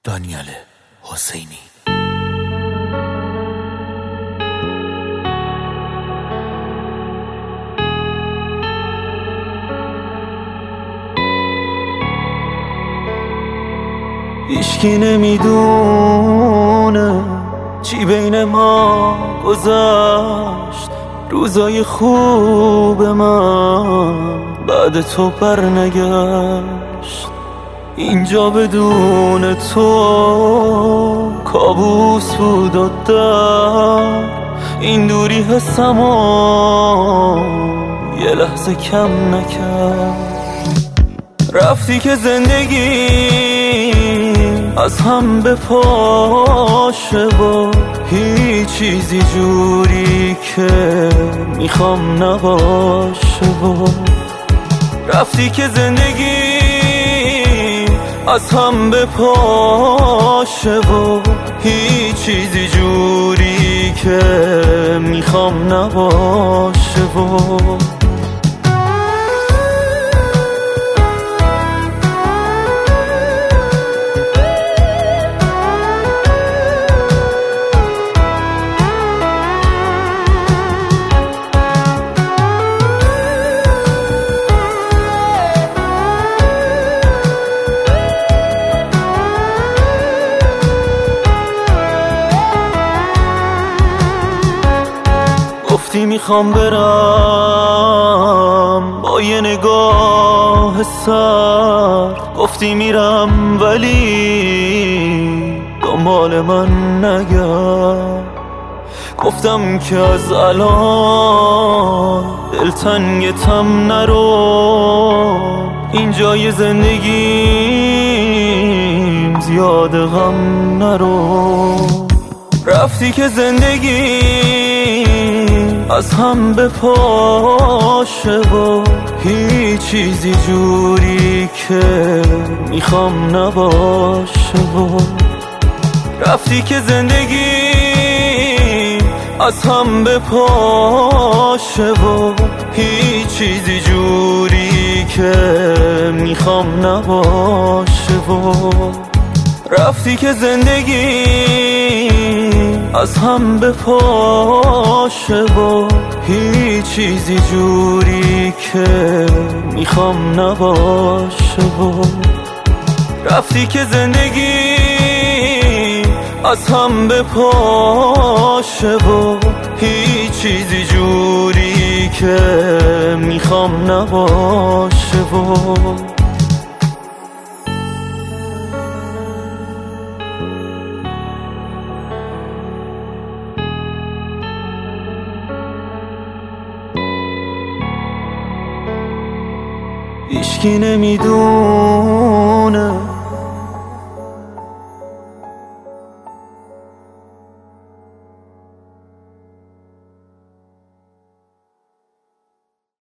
دانیال حسینی. هیچکی نمیدونه چی بین ما گذشت، روزای خوب من بعد تو برنگشت. اینجا بدون تو کابوس بود و در این دوری حسمو یه لحظه کم نکرد. رفتی که زندگی از هم به پاشه و هیچ چیزی جوری که میخوام نباشه و رفتی که زندگی از هم به پاشه و هیچ چیزی جوری که میخوام نباشه و گفتی میخوام برم با یه نگاه سرد، گفتی میرم ولی دنبال من نگرد. گفتم که از الان دلتنگتم نرو، اینجای زندگیم زیاد غم نرو. رفتی که زندگی از هم به پاشه و هیچ چیزی جوری که میخوام نباشه و رفتی که زندگی از هم به پاشه و هیچ چیزی جوری که میخوام نباشه و رفتی که زندگی از هم به پاشه و هیچ چیزی جوری که میخوام نباشه و رفتی که زندگی از هم به پاشه و هیچ چیزی جوری که میخوام نباشه و هیچکی نمیدونه